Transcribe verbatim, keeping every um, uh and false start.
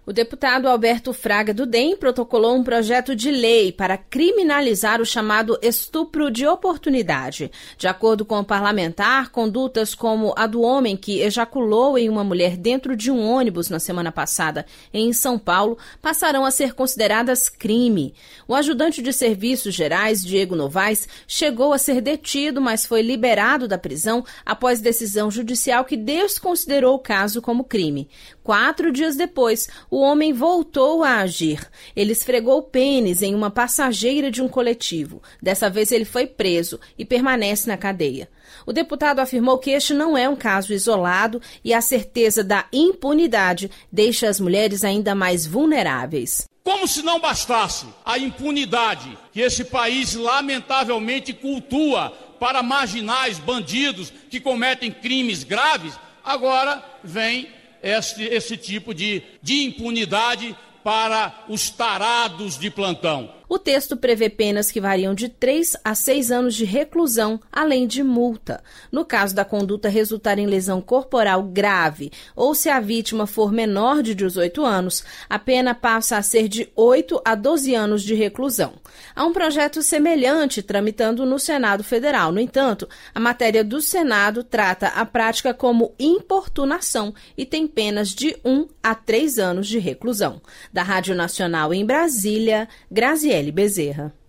O deputado Alberto Fraga, do D E M, protocolou um projeto de lei para criminalizar o chamado estupro de oportunidade. De acordo com o parlamentar, condutas como a do homem que ejaculou em uma mulher dentro de um ônibus na semana passada em São Paulo passarão a ser consideradas crime. O ajudante de serviços gerais, Diego Novaes, chegou a ser detido, mas foi liberado da prisão após decisão judicial que desconsiderou o caso como crime. Quatro dias depois, o homem voltou a agir. Ele esfregou o pênis em uma passageira de um coletivo. Dessa vez ele foi preso e permanece na cadeia. O deputado afirmou que este não é um caso isolado e a certeza da impunidade deixa as mulheres ainda mais vulneráveis. Como se não bastasse a impunidade que esse país lamentavelmente cultua para marginais, bandidos que cometem crimes graves, agora vem Esse, esse tipo de, de impunidade para os tarados de plantão. O texto prevê penas que variam de três a seis anos de reclusão, além de multa. No caso da conduta resultar em lesão corporal grave ou se a vítima for menor de dezoito anos, a pena passa a ser de oito a doze anos de reclusão. Há um projeto semelhante tramitando no Senado Federal. No entanto, a matéria do Senado trata a prática como importunação e tem penas de um a três anos de reclusão. Da Rádio Nacional em Brasília, Graziele Bezerra.